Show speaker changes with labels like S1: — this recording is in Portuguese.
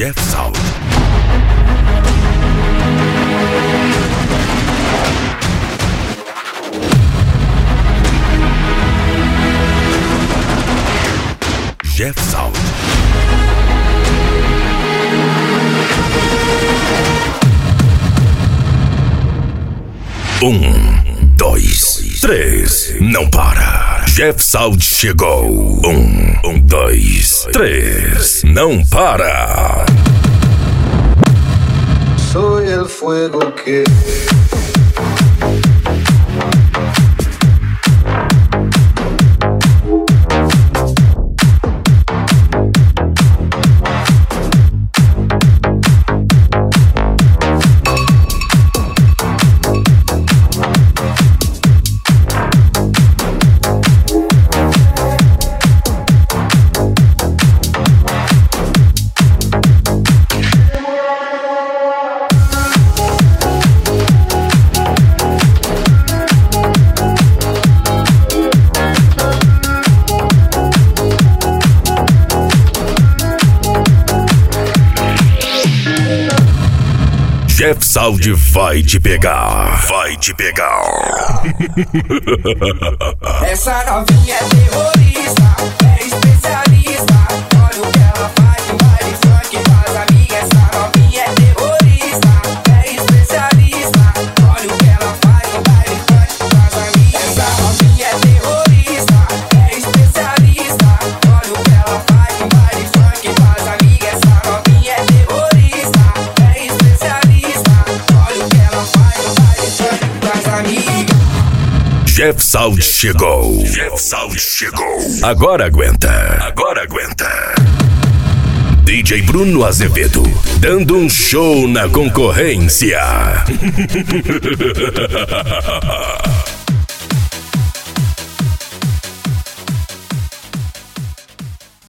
S1: Jeff Sound. Jeff Sound. Um, dois, três, não para. Jeff Sound chegou. Um, dois, três, não para.
S2: Soy el fuego que
S1: Jeff Sound vai te pegar. Vai te pegar.
S3: Essa novinha é terrorista, é especialista. Olha o que ela faz no baile funk das amigas. Essa novinha é terrorista, é especialista. Olha o que ela faz no baile funk das amigas. Essa novinha é terrorista, é especialista. Olha o que ela faz no baile funk das amigas. Essa novinha é terrorista, é especialista. Olha o que ela faz no baile funk das amigas.
S1: Jeff Sound chegou. Jeff Sound chegou. Agora aguenta. Agora aguenta. DJ Bruno Azevedo, dando um show na concorrência.